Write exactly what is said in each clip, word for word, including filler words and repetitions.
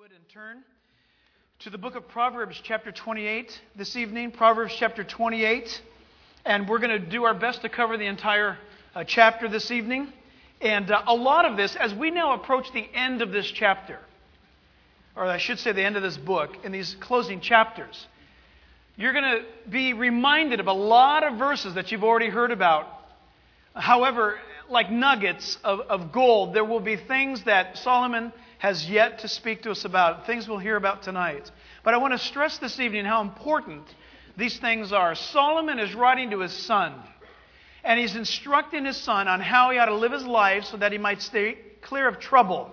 would, and turn to the book of Proverbs chapter twenty-eight this evening. Proverbs chapter twenty-eight. And we're going to do our best to cover the entire uh, chapter this evening. And uh, a lot of this, as we now approach the end of this chapter, or I should say the end of this book, in these closing chapters, you're going to be reminded of a lot of verses that you've already heard about. However, like nuggets of, of gold, there will be things that Solomon has yet to speak to us about, things we'll hear about tonight. But I want to stress this evening how important these things are. Solomon is writing to his son, and he's instructing his son on how he ought to live his life so that he might stay clear of trouble.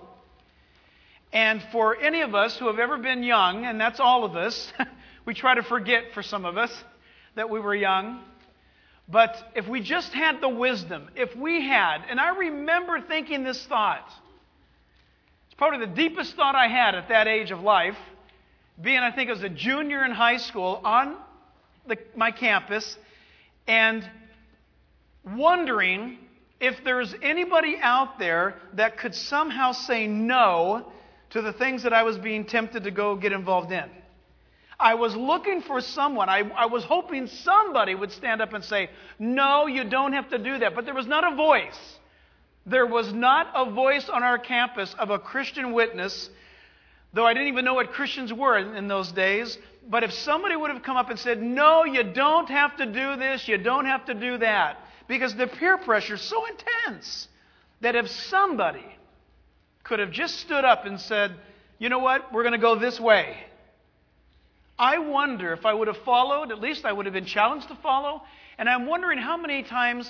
And for any of us who have ever been young, and that's all of us, we try to forget for some of us that we were young. But if we just had the wisdom, if we had, and I remember thinking this thought, it's probably the deepest thought I had at that age of life, being, I think, as a junior in high school on the, my campus, and wondering if there's anybody out there that could somehow say no to the things that I was being tempted to go get involved in. I was looking for someone. I, I was hoping somebody would stand up and say, no, you don't have to do that. But there was not a voice. There was not a voice on our campus of a Christian witness, though I didn't even know what Christians were in, in those days. But if somebody would have come up and said, no, you don't have to do this, you don't have to do that, because the peer pressure is so intense that if somebody could have just stood up and said, you know what, we're going to go this way, I wonder if I would have followed, at least I would have been challenged to follow. And I'm wondering how many times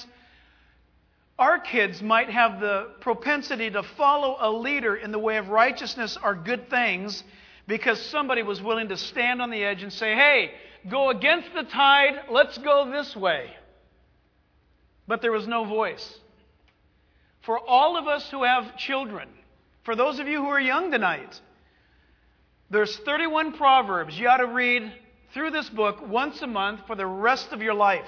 our kids might have the propensity to follow a leader in the way of righteousness or good things because somebody was willing to stand on the edge and say, hey, go against the tide, let's go this way. But there was no voice. For all of us who have children, for those of you who are young tonight, there's thirty-one Proverbs you ought to read through this book once a month for the rest of your life.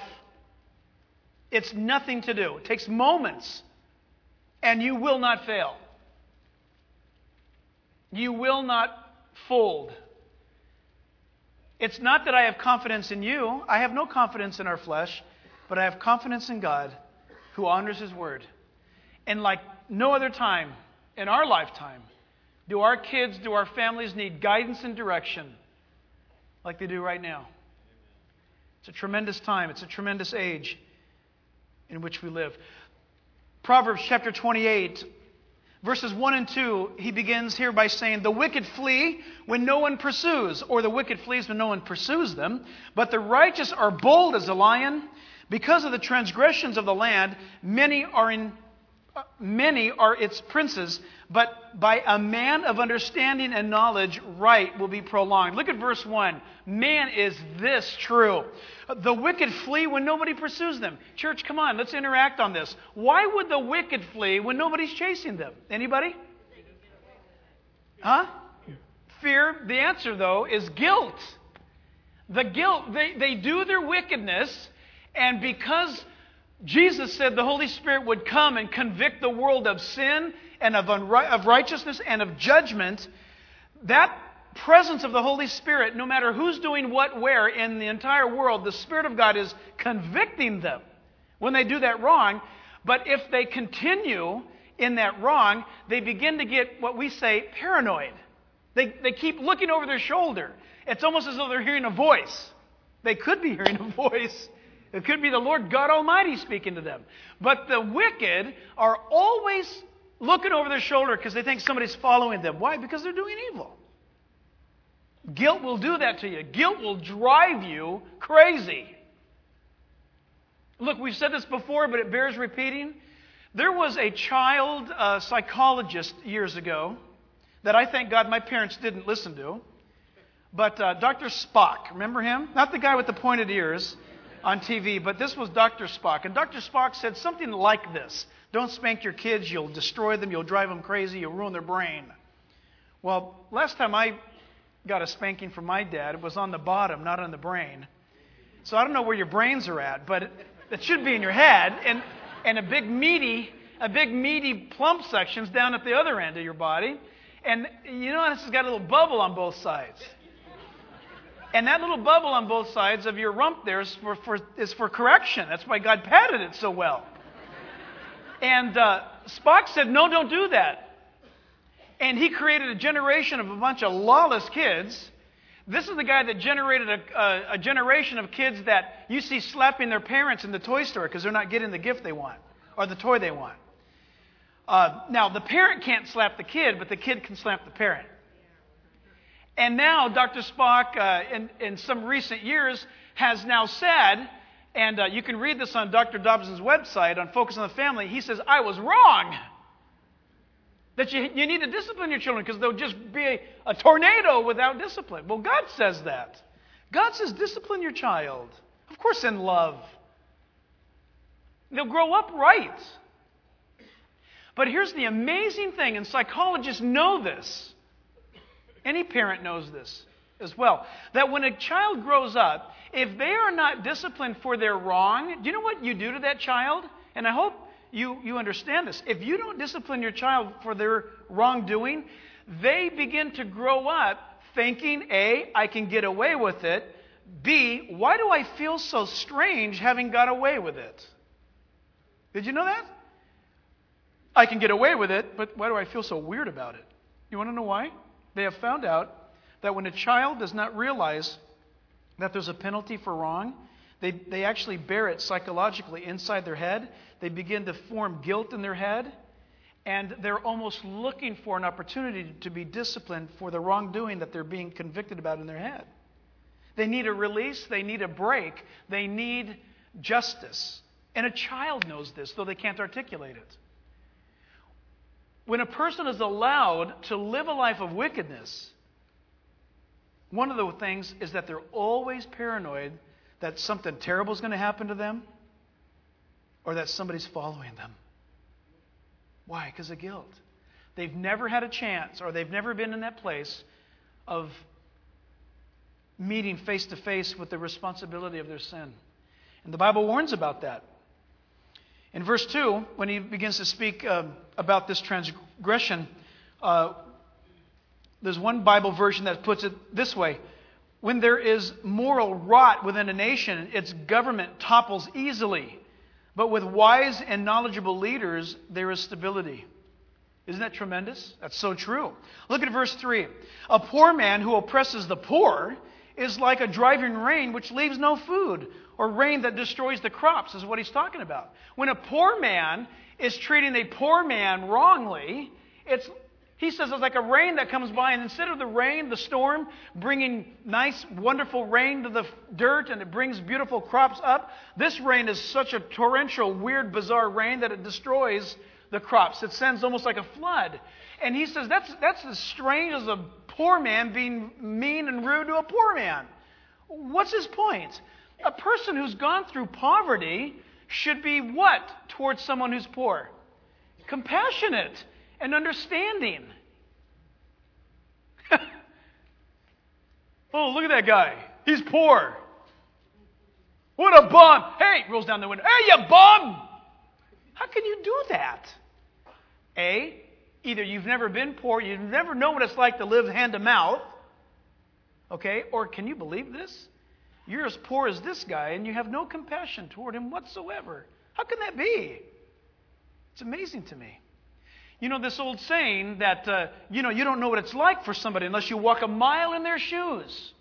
It's nothing to do. It takes moments, and you will not fail. You will not fold. It's not that I have confidence in you. I have no confidence in our flesh, but I have confidence in God who honors His word. And like no other time in our lifetime, do our kids, do our families need guidance and direction like they do right now? It's a tremendous time. It's a tremendous age in which we live. Proverbs chapter twenty-eight, verses one and two, he begins here by saying, the wicked flee when no one pursues, or the wicked flees when no one pursues them, but the righteous are bold as a lion. Because of the transgressions of the land, many are in uh, many are its princes, but by a man of understanding and knowledge, right will be prolonged. Look at verse one. Man, is this true? The wicked flee when nobody pursues them. Church, come on, let's interact on this. Why would the wicked flee when nobody's chasing them? Anybody? Huh? Fear. The answer, though, is guilt. The guilt. They, they do their wickedness, and because Jesus said the Holy Spirit would come and convict the world of sin and of, unri- of righteousness and of judgment, that presence of the Holy Spirit, no matter who's doing what where in the entire world, the Spirit of God is convicting them when they do that wrong. But if they continue in that wrong, they begin to get what we say paranoid. They, they keep looking over their shoulder. It's almost as though they're hearing a voice. They could be hearing a voice. It could be the Lord God Almighty speaking to them. But the wicked are always looking over their shoulder because they think somebody's following them. Why? Because they're doing evil. Guilt will do that to you. Guilt will drive you crazy. Look, we've said this before, but it bears repeating. There was a child uh, psychologist years ago that I thank God my parents didn't listen to. But uh, Doctor Spock, remember him? Not the guy with the pointed ears on T V, but this was Doctor Spock. And Doctor Spock said something like this. Don't spank your kids. You'll destroy them. You'll drive them crazy. You'll ruin their brain. Well, last time I got a spanking from my dad, it was on the bottom, not on the brain. So I don't know where your brains are at, but it, it should be in your head. And, and a big meaty, a big meaty plump section's down at the other end of your body. And you know, this has got a little bubble on both sides. And that little bubble on both sides of your rump there is for, for, is for correction. That's why God padded it so well. And uh, Spock said, no, don't do that. And he created a generation of a bunch of lawless kids. This is the guy that generated a, a, a generation of kids that you see slapping their parents in the toy store because they're not getting the gift they want or the toy they want. Uh, now, the parent can't slap the kid, but the kid can slap the parent. And now Doctor Spock, uh, in, in some recent years, has now said, and uh, you can read this on Doctor Dobson's website on Focus on the Family, he says, I was wrong. That you, you need to discipline your children because they'll just be a, a tornado without discipline. Well, God says that. God says discipline your child. Of course in love. They'll grow up right. But here's the amazing thing, and psychologists know this. Any parent knows this as well. That when a child grows up, if they are not disciplined for their wrong, do you know what you do to that child? And I hope you, you understand this. If you don't discipline your child for their wrongdoing, they begin to grow up thinking, A, I can get away with it. B, why do I feel so strange having got away with it? Did you know that? I can get away with it, but why do I feel so weird about it? You want to know why? They have found out that when a child does not realize that there's a penalty for wrong, they, they actually bear it psychologically inside their head. They begin to form guilt in their head, and they're almost looking for an opportunity to be disciplined for the wrongdoing that they're being convicted about in their head. They need a release. They need a break. They need justice. And a child knows this, though they can't articulate it. When a person is allowed to live a life of wickedness, one of the things is that they're always paranoid that something terrible is going to happen to them or that somebody's following them. Why? Because of guilt. They've never had a chance or they've never been in that place of meeting face to face with the responsibility of their sin. And the Bible warns about that. In verse two, when he begins to speak uh, about this transgression, uh, there's one Bible version that puts it this way. When there is moral rot within a nation, its government topples easily. But with wise and knowledgeable leaders, there is stability. Isn't that tremendous? That's so true. Look at verse three. A poor man who oppresses the poor is like a driving rain which leaves no food, or rain that destroys the crops, is what he's talking about. When a poor man is treating a poor man wrongly, it's, he says it's like a rain that comes by, and instead of the rain, the storm, bringing nice, wonderful rain to the dirt, and it brings beautiful crops up, this rain is such a torrential, weird, bizarre rain that it destroys the crops. It sends almost like a flood. And he says that's, that's as strange as a poor man being mean and rude to a poor man. What's his point? A person who's gone through poverty should be what towards someone who's poor? Compassionate and understanding. Oh, look at that guy. He's poor. What a bum. Hey, rolls down the window. Hey, you bum. How can you do that? A, either you've never been poor, you've never known what it's like to live hand to mouth. Okay, or can you believe this? You're as poor as this guy, and you have no compassion toward him whatsoever. How can that be? It's amazing to me. You know, this old saying that, uh, you know, you don't know what it's like for somebody unless you walk a mile in their shoes.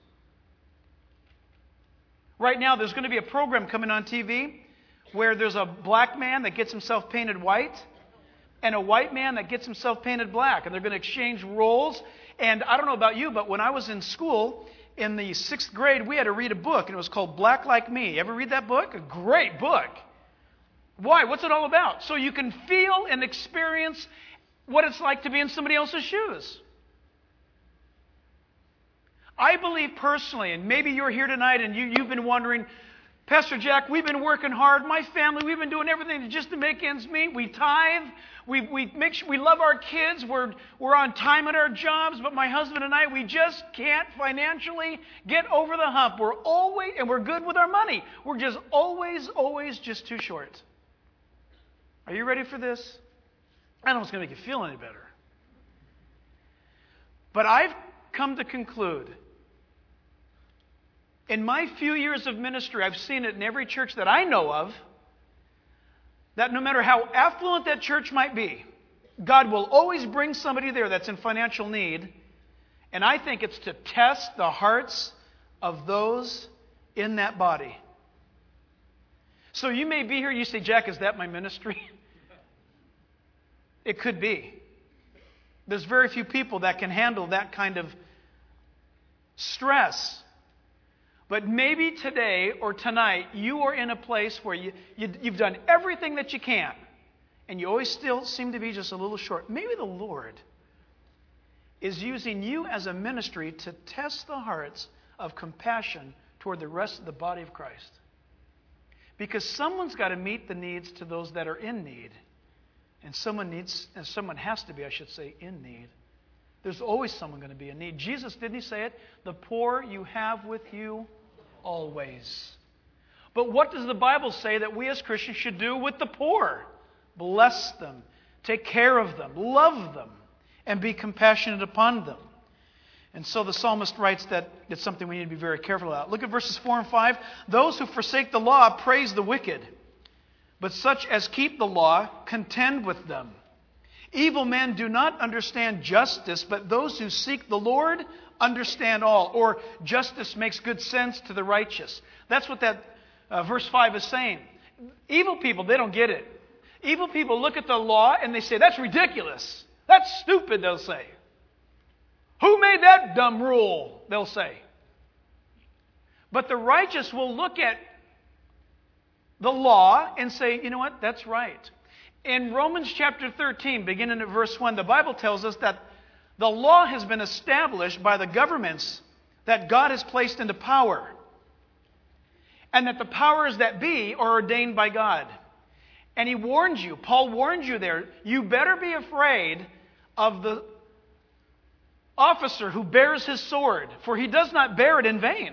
Right now, there's going to be a program coming on T V where there's a black man that gets himself painted white and a white man that gets himself painted black. And they're going to exchange roles. And I don't know about you, but when I was in school, in the sixth grade, we had to read a book, and it was called Black Like Me. You ever read that book? A great book. Why? What's it all about? So you can feel and experience what it's like to be in somebody else's shoes. I believe personally, and maybe you're here tonight and you, you've been wondering, Pastor Jack, we've been working hard. My family, we've been doing everything just to make ends meet. We tithe. We we make sure we love our kids. We're we're on time at our jobs. But my husband and I, we just can't financially get over the hump. We're always, and we're good with our money. We're just always, always just too short. Are you ready for this? I don't know if it's going to make you feel any better. But I've come to conclude, in my few years of ministry, I've seen it in every church that I know of, that no matter how affluent that church might be, God will always bring somebody there that's in financial need. And I think it's to test the hearts of those in that body. So you may be here, you say, Jack, is that my ministry? It could be. There's very few people that can handle that kind of stress. But maybe today or tonight, you are in a place where you, you, you've done everything that you can, and you always still seem to be just a little short. Maybe the Lord is using you as a ministry to test the hearts of compassion toward the rest of the body of Christ. Because someone's got to meet the needs to those that are in need. And someone needs, and someone has to be, I should say, in need. There's always someone going to be in need. Jesus, didn't he say it? The poor you have with you always. But what does the Bible say that we as Christians should do with the poor? Bless them, take care of them, love them, and be compassionate upon them. And so the psalmist writes that it's something we need to be very careful about. Look at verses four and five. Those who forsake the law praise the wicked, but such as keep the law contend with them. Evil men do not understand justice, but those who seek the Lord understand all. Or justice makes good sense to the righteous. That's what that uh, verse five is saying. Evil people, they don't get it. Evil people look at the law and they say, that's ridiculous. That's stupid, they'll say. Who made that dumb rule? They'll say. But the righteous will look at the law and say, you know what, that's right. In Romans chapter thirteen, beginning at verse one, the Bible tells us that the law has been established by the governments that God has placed into power. And that the powers that be are ordained by God. And he warns you, Paul warns you there, you better be afraid of the officer who bears his sword, for he does not bear it in vain.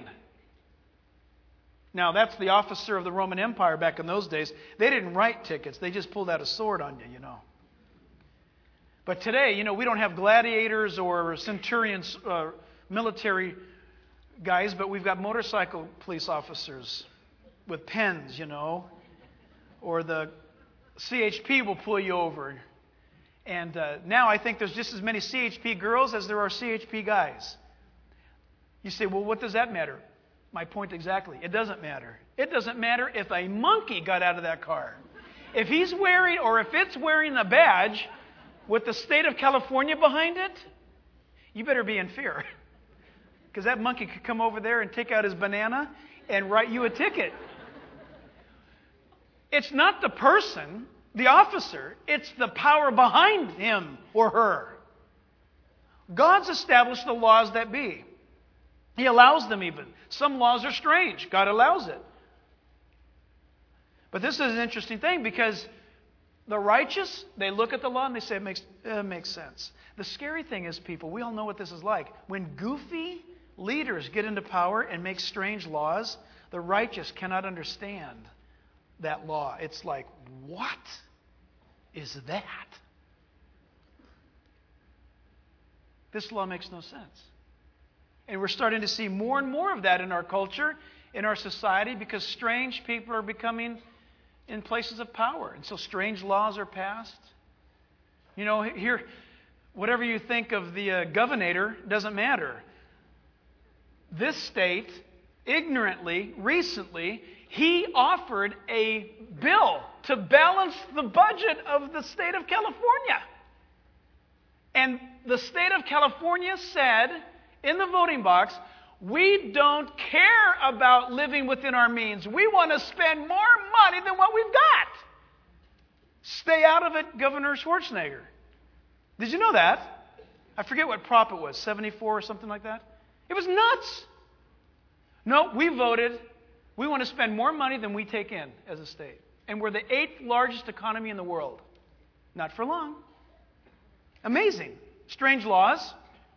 Now, that's the officer of the Roman Empire back in those days. They didn't write tickets. They just pulled out a sword on you, you know. But today, you know, we don't have gladiators or centurions, uh, military guys, but we've got motorcycle police officers with pens, you know. Or the C H P will pull you over. And uh, now I think there's just as many C H P girls as there are C H P guys. You say, well, what does that matter? My point exactly. It doesn't matter. It doesn't matter if a monkey got out of that car. If he's wearing, or if it's wearing a badge with the state of California behind it, you better be in fear. Because that monkey could come over there and take out his banana and write you a ticket. It's not the person, the officer, it's the power behind him or her. God's established the laws that be. He allows them even. Some laws are strange. God allows it. But this is an interesting thing because the righteous, they look at the law and they say it makes, it makes sense. The scary thing is, people, we all know what this is like. When goofy leaders get into power and make strange laws, the righteous cannot understand that law. It's like, what is that? This law makes no sense. And we're starting to see more and more of that in our culture, in our society, because strange people are becoming in places of power. And so strange laws are passed. You know, here, whatever you think of the uh, governor doesn't matter. This state, ignorantly, recently, he offered a bill to balance the budget of the state of California. And the state of California said in the voting box, we don't care about living within our means. We want to spend more money than what we've got. Stay out of it, Governor Schwarzenegger. Did you know that? I forget what prop it was, seventy-four or something like that. It was nuts. No, we voted. We want to spend more money than we take in as a state. And we're the eighth largest economy in the world. Not for long. Amazing. Strange laws.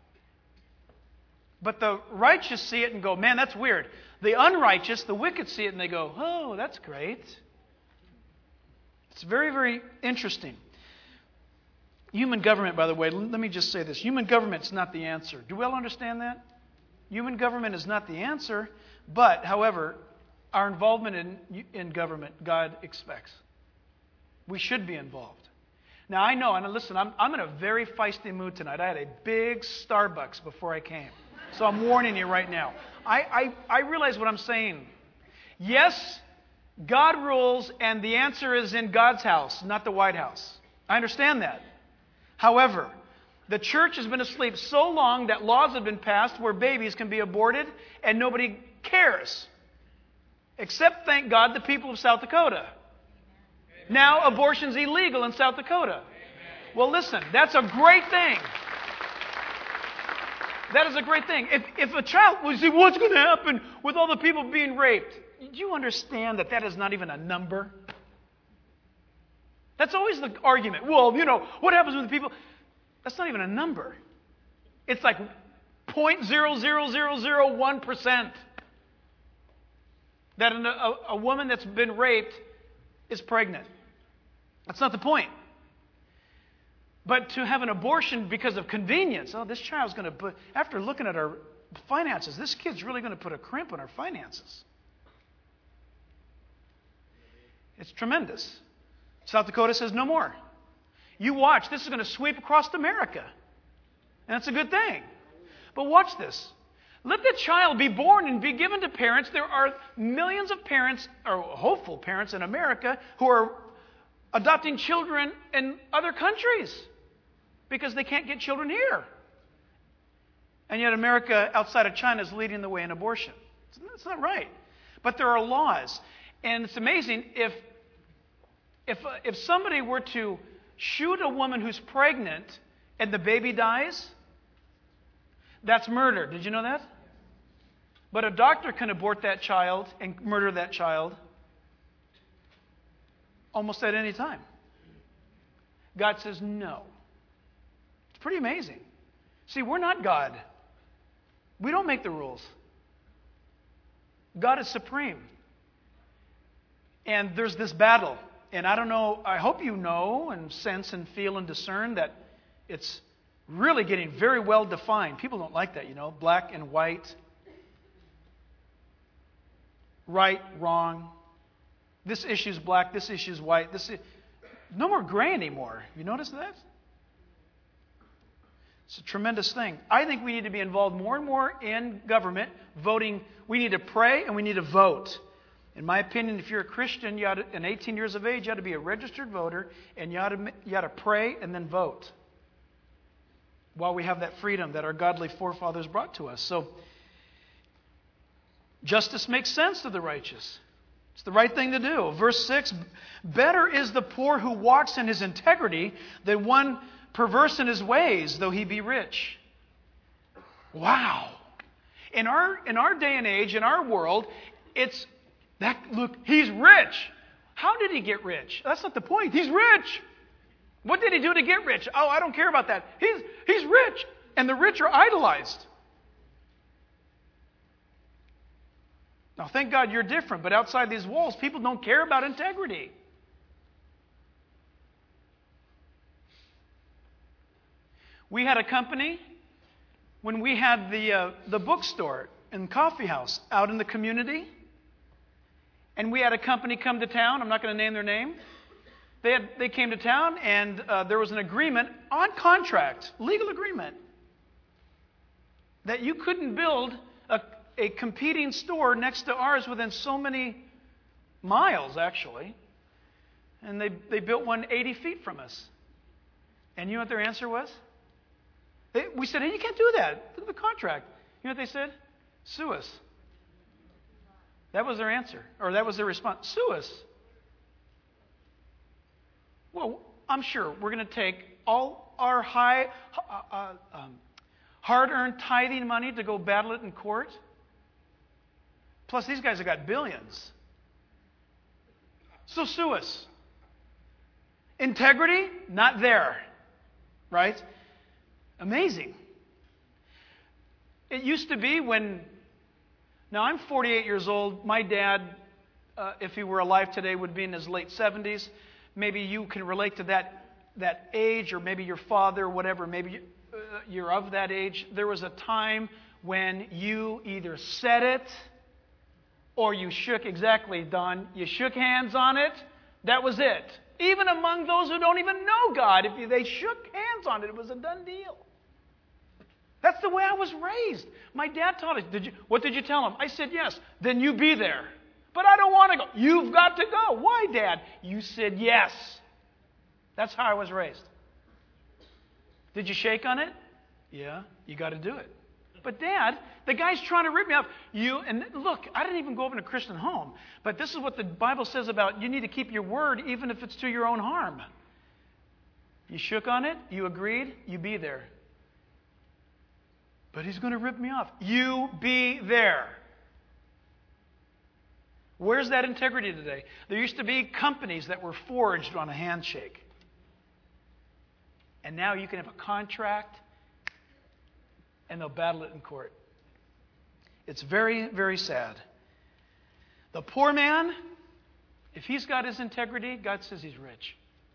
But the righteous see it and go, man, that's weird. The unrighteous, the wicked see it and they go, oh, that's great. It's very, very interesting. Human government, by the way, let me just say this. Human government is not the answer. Do we all understand that? Human government is not the answer, but, however, our involvement in, in government, God expects. We should be involved. Now, I know, and listen, I'm, I'm in a very feisty mood tonight. I had a big Starbucks before I came. So I'm warning you right now. I, I, I realize what I'm saying. Yes, God rules, and the answer is in God's house, not the White House. I understand that. However, the church has been asleep so long that laws have been passed where babies can be aborted and nobody cares. Except, thank God, the people of South Dakota. Now abortion's illegal in South Dakota. Well, listen, that's a great thing. That is a great thing. If, if a child, well, see, what's going to happen with all the people being raped? Do you understand that that is not even a number? That's always the argument. Well, you know, what happens with the people? That's not even a number. It's like zero point zero zero zero zero one percent that a, a, a woman that's been raped is pregnant. That's not the point. But to have an abortion because of convenience, oh, this child's going to put, after looking at our finances, this kid's really going to put a crimp on our finances. It's tremendous. South Dakota says no more. You watch, this is going to sweep across America. And that's a good thing. But watch this. Let the child be born and be given to parents. There are millions of parents, or hopeful parents in America, who are adopting children in other countries because they can't get children here. And yet America, outside of China, is leading the way in abortion. It's not right. But there are laws. And it's amazing, if, if, if somebody were to shoot a woman who's pregnant and the baby dies, that's murder. Did you know that? But a doctor can abort that child and murder that child almost at any time. God says no. It's pretty amazing. See, we're not God. We don't make the rules. God is supreme. And there's this battle. And I don't know, I hope you know and sense and feel and discern that it's really getting very well defined. People don't like that, you know, black and white, right, wrong. This issue's black, this issue's white. This is, no more gray anymore. You notice that? It's a tremendous thing. I think we need to be involved more and more in government, voting. We need to pray and we need to vote. In my opinion, if you're a Christian, you ought to, and eighteen years of age, you ought to be a registered voter, and you ought to, you ought to pray and then vote while we have that freedom that our godly forefathers brought to us. So, justice makes sense to the righteous. It's the right thing to do. Verse six, better is the poor who walks in his integrity than one perverse in his ways, though he be rich. Wow. In our, in our day and age, in our world, it's that, look, he's rich. How did he get rich? That's not the point. He's rich. What did he do to get rich? Oh, I don't care about that. He's, he's rich. And the rich are idolized. Now, thank God you're different, but outside these walls, people don't care about integrity. We had a company when we had the, uh, the bookstore and coffee house out in the community. And we had a company come to town. I'm not going to name their name. They, had, they came to town, and uh, there was an agreement on contract, legal agreement, that you couldn't build a, a competing store next to ours within so many miles, actually. And they, they built one eighty feet from us. And you know what their answer was? They, we said, hey, you can't do that. Look at the contract. You know what they said? Sue us. That was their answer, or that was their response. Sue us. Well, I'm sure we're going to take all our high, uh, uh, um, hard-earned tithing money to go battle it in court. Plus, these guys have got billions. So sue us. Integrity? Not there. Right? Amazing. It used to be when... Now, I'm forty-eight years old. My dad, uh, if he were alive today, would be in his late seventies. Maybe you can relate to that that age, or maybe your father, whatever, maybe you, uh, you're of that age, there was a time when you either said it or you shook, exactly, Don, you shook hands on it, that was it. Even among those who don't even know God, if you, they shook hands on it, it was a done deal. That's the way I was raised. My dad taught us. Did you, what did you tell him? I said, yes. Then you be there. But I don't want to go. You've got to go. Why, Dad? You said yes. That's how I was raised. Did you shake on it? Yeah, you got to do it. But Dad, the guy's trying to rip me off. You, and look, I didn't even grow up in a Christian home. But this is what the Bible says about you need to keep your word even if it's to your own harm. You shook on it. You agreed. You be there. But he's going to rip me off. You be there. Where's that integrity today? There used to be companies that were forged on a handshake. And now you can have a contract and they'll battle it in court. It's very, very sad. The poor man, if he's got his integrity, God says he's rich.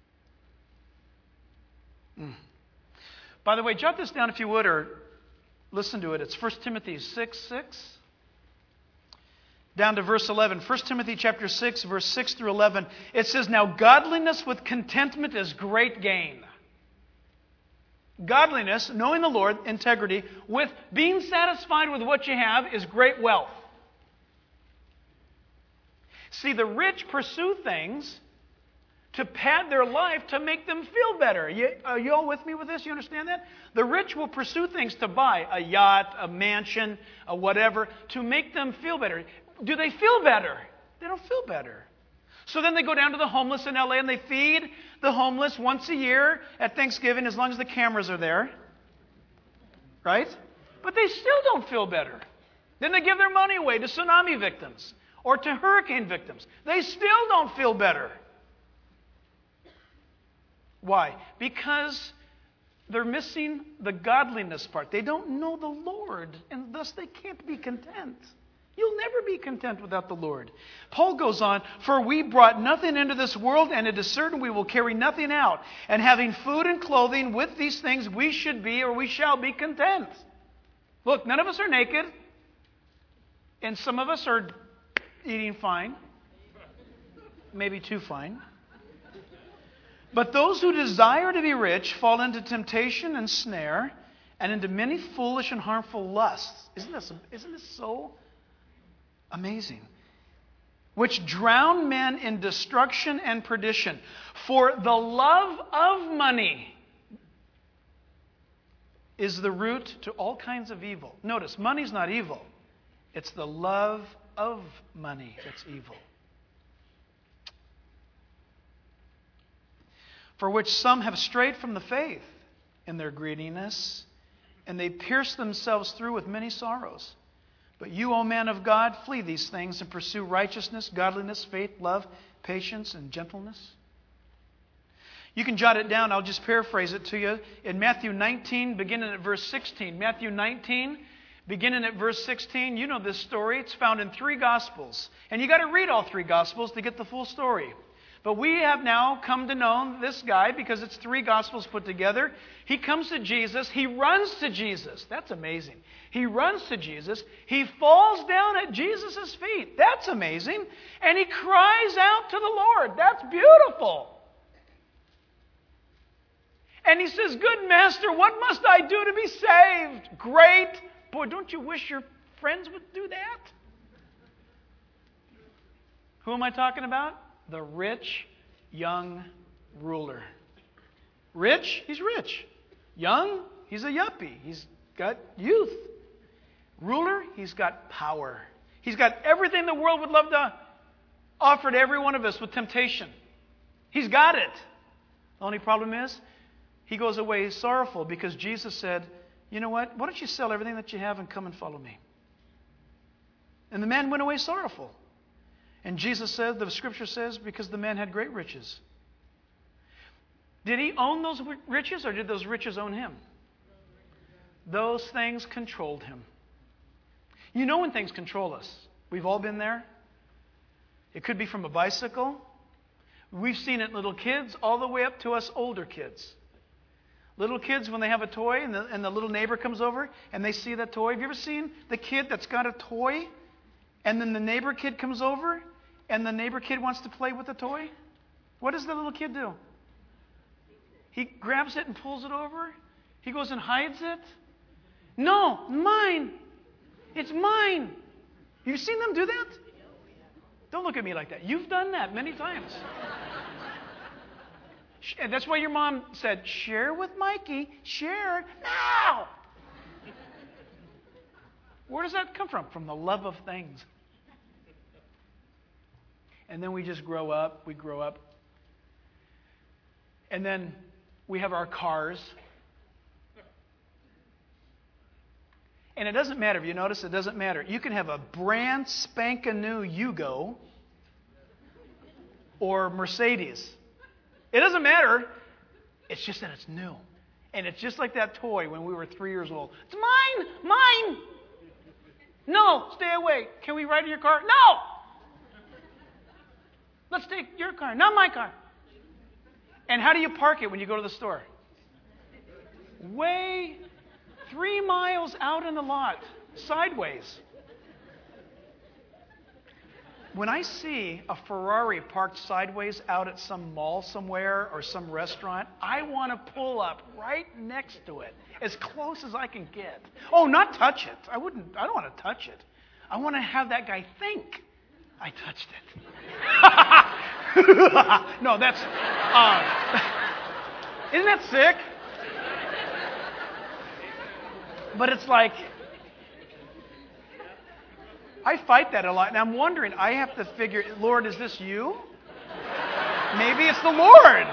Mm. By the way, jot this down if you would, or listen to it. It's First Timothy six six. Down to verse eleven. First Timothy chapter six, verse six through eleven. It says, now godliness with contentment is great gain. Godliness, knowing the Lord, integrity, with being satisfied with what you have is great wealth. See, the rich pursue things to pad their life to make them feel better. You, are you all with me with this? You understand that? The rich will pursue things to buy a yacht, a mansion, a whatever, to make them feel better. Do they feel better? They don't feel better. So then they go down to the homeless in L A and they feed the homeless once a year at Thanksgiving as long as the cameras are there. Right? But they still don't feel better. Then they give their money away to tsunami victims or to hurricane victims. They still don't feel better. Why? Because they're missing the godliness part. They don't know the Lord, and thus they can't be content. You'll never be content without the Lord. Paul goes on, for we brought nothing into this world, and it is certain we will carry nothing out. And having food and clothing, with these things we should be, or we shall be content. Look, none of us are naked, and some of us are eating fine. Maybe too fine. But those who desire to be rich fall into temptation and snare, and into many foolish and harmful lusts. Isn't this, isn't this so amazing? Which drown men in destruction and perdition. For the love of money is the root to all kinds of evil. Notice, money's not evil. It's the love of money that's evil. For which some have strayed from the faith in their greediness, and they pierce themselves through with many sorrows. But you, O man of God, flee these things and pursue righteousness, godliness, faith, love, patience, and gentleness. You can jot it down. I'll just paraphrase it to you. In Matthew nineteen, beginning at verse sixteen. Matthew nineteen, beginning at verse sixteen. You know this story. It's found in three Gospels. And you got to read all three Gospels to get the full story. But we have now come to know this guy because it's three Gospels put together. He comes to Jesus. He runs to Jesus. That's amazing. He runs to Jesus. He falls down at Jesus' feet. That's amazing. And he cries out to the Lord. That's beautiful. And he says, good master, what must I do to be saved? Great. Boy, don't you wish your friends would do that? Who am I talking about? The rich young ruler. Rich? He's rich. Young? He's a yuppie. He's got youth. Ruler? He's got power. He's got everything the world would love to offer to every one of us with temptation. He's got it. The only problem is, he goes away sorrowful because Jesus said, you know what? Why don't you sell everything that you have and come and follow me? And the man went away sorrowful. And Jesus said, the scripture says, because the man had great riches. Did he own those riches or did those riches own him? Those things controlled him. You know when things control us. We've all been there. It could be from a bicycle. We've seen it in little kids all the way up to us older kids. Little kids, when they have a toy and the, and the little neighbor comes over and they see that toy. Have you ever seen the kid that's got a toy and then the neighbor kid comes over and the neighbor kid wants to play with the toy? What does the little kid do? He grabs it and pulls it over. He goes and hides it. No, mine. It's mine. You've seen them do that? Don't look at me like that. You've done that many times. And that's why your mom said, share with Mikey. Share. No! Where does that come from? From the love of things. And then we just grow up. We grow up. And then we have our cars. And it doesn't matter. If you notice, it doesn't matter. You can have a brand spanking new Yugo or Mercedes. It doesn't matter. It's just that it's new. And it's just like that toy when we were three years old. It's mine! Mine! No, stay away. Can we ride in your car? No! Let's take your car, not my car. And how do you park it when you go to the store? Way three miles out in the lot, sideways. When I see a Ferrari parked sideways out at some mall somewhere or some restaurant, I want to pull up right next to it, as close as I can get. Oh, not touch it. I wouldn't. I don't want to touch it. I want to have that guy think I touched it. No, that's. Uh, isn't that sick? But it's like, I fight that a lot, and I'm wondering, I have to figure, Lord, is this you? Maybe it's the Lord.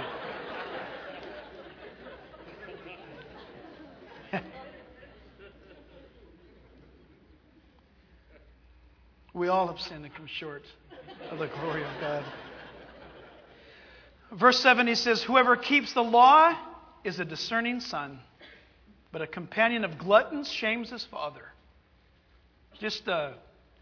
We all have sinned and come short of the glory of God. Verse seven, he says, whoever keeps the law is a discerning son, but a companion of gluttons shames his father. Just a,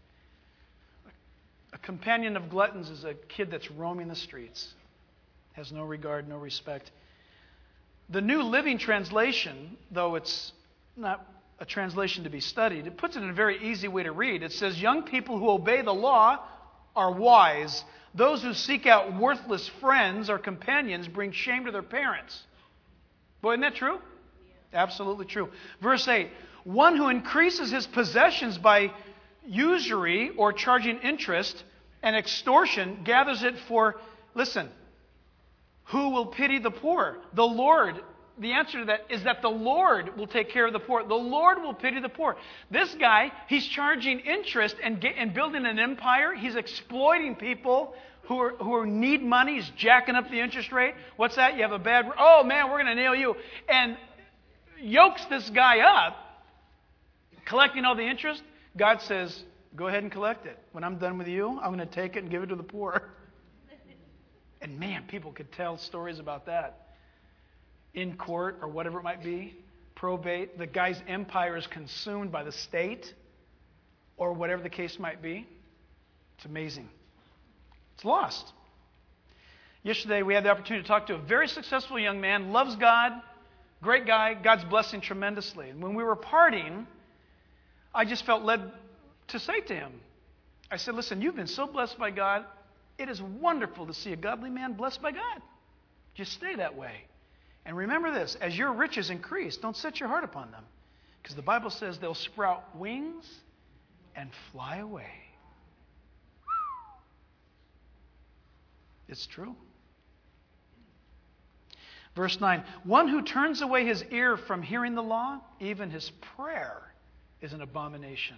a companion of gluttons is a kid that's roaming the streets, has no regard, no respect. The New Living Translation, though it's not a translation to be studied, it puts it in a very easy way to read. It says, young people who obey the law are wise. Those who seek out worthless friends or companions bring shame to their parents. Boy, isn't that true? Absolutely true. Verse eight, one who increases his possessions by usury or charging interest and extortion gathers it for, listen, who will pity the poor? The Lord. The answer to that is that the Lord will take care of the poor. The Lord will pity the poor. This guy, he's charging interest and, get, and building an empire. He's exploiting people who are, who are need money. He's jacking up the interest rate. What's that? You have a bad... Oh, man, we're going to nail you. And yokes this guy up, collecting all the interest. God says, go ahead and collect it. When I'm done with you, I'm going to take it and give it to the poor. And man, people could tell stories about that. In court or whatever it might be, probate, the guy's empire is consumed by the state or whatever the case might be. It's amazing. It's lost. Yesterday we had the opportunity to talk to a very successful young man, loves God, great guy, God's blessing tremendously. And when we were parting, I just felt led to say to him, I said, listen, you've been so blessed by God. It is wonderful to see a godly man blessed by God. Just stay that way. And remember this, as your riches increase, don't set your heart upon them. Because the Bible says they'll sprout wings and fly away. It's true. Verse nine, one who turns away his ear from hearing the law, even his prayer is an abomination.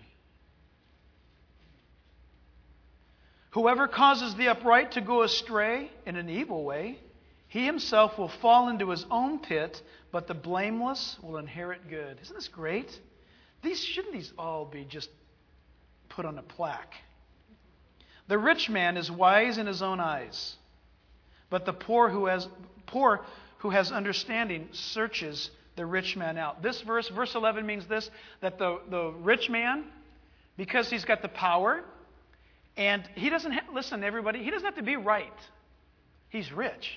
Whoever causes the upright to go astray in an evil way, he himself will fall into his own pit, but the blameless will inherit good. Isn't this great? These shouldn't these all be just put on a plaque? The rich man is wise in his own eyes, but the poor who has poor who has understanding searches the rich man out. This verse, verse eleven, means this, that the, the rich man, because he's got the power, and he doesn't have, listen, everybody, he doesn't have to be right. He's rich.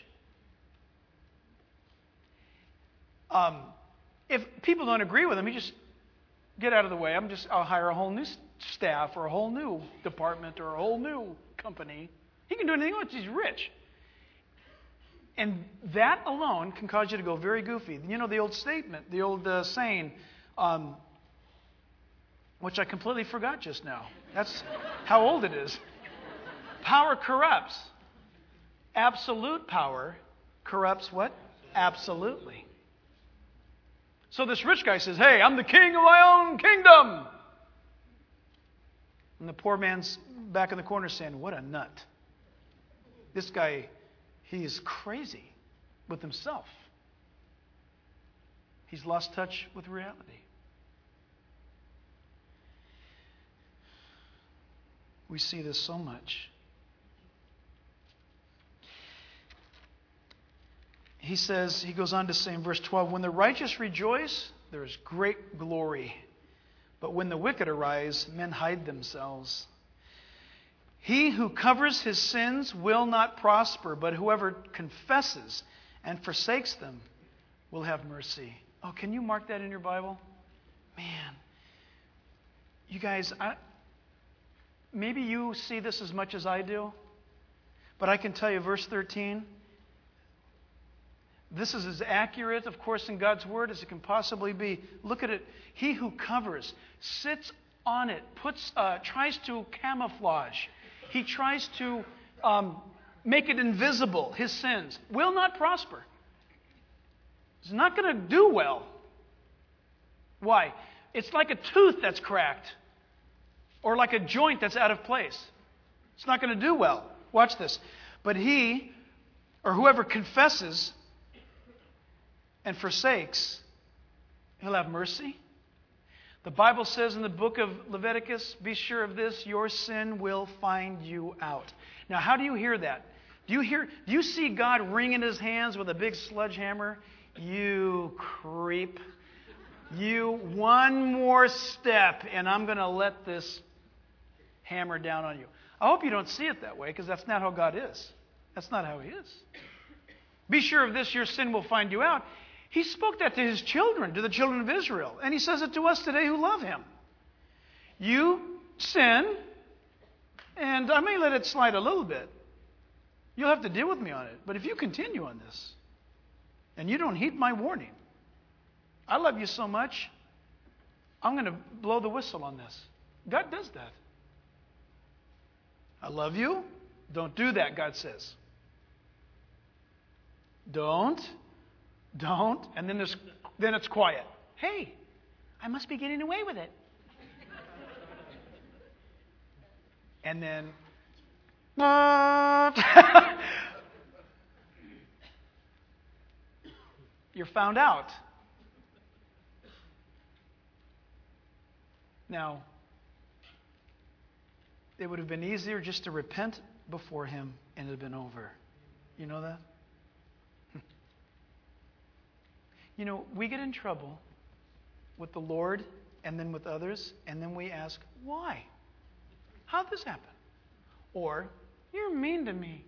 Um, if people don't agree with him, he just get out of the way. I'm just I'll hire a whole new staff or a whole new department or a whole new company. He can do anything he wants. He's rich. And that alone can cause you to go very goofy. You know the old statement, the old uh, saying, um, which I completely forgot just now. That's how old it is. Power corrupts. Absolute power corrupts what? Absolutely. So this rich guy says, hey, I'm the king of my own kingdom. And the poor man's back in the corner saying, what a nut. This guy, he is crazy with himself. He's lost touch with reality. We see this so much. He says, he goes on to say in verse twelve, when the righteous rejoice, there is great glory. But when the wicked arise, men hide themselves. He who covers his sins will not prosper, but whoever confesses and forsakes them will have mercy. Oh, can you mark that in your Bible? Man, you guys, I, maybe you see this as much as I do, but I can tell you, verse thirteen, this is as accurate, of course, in God's Word as it can possibly be. Look at it. He who covers, sits on it, puts, uh, tries to camouflage. He tries to um, make it invisible, his sins, will not prosper. He's not going to do well. Why? It's like a tooth that's cracked or like a joint that's out of place. It's not going to do well. Watch this. But he, or whoever confesses and forsakes, he'll have mercy. The Bible says in the book of Leviticus, be sure of this, your sin will find you out. Now, how do you hear that? Do you hear? Do you see God wringing his hands with a big sledgehammer? You creep. You, one more step, and I'm going to let this hammer down on you. I hope you don't see it that way, because that's not how God is. That's not how he is. Be sure of this, your sin will find you out. He spoke that to his children, to the children of Israel. And he says it to us today who love him. You sin, and I may let it slide a little bit. You'll have to deal with me on it. But if you continue on this, and you don't heed my warning, I love you so much, I'm going to blow the whistle on this. God does that. I love you. Don't do that, God says. Don't. Don't. And then, there's, then it's quiet. Hey, I must be getting away with it. And then, you're found out. Now, it would have been easier just to repent before him and it had been over. You know that? You know, we get in trouble with the Lord and then with others, and then we ask, why? How'd this happen? Or, you're mean to me.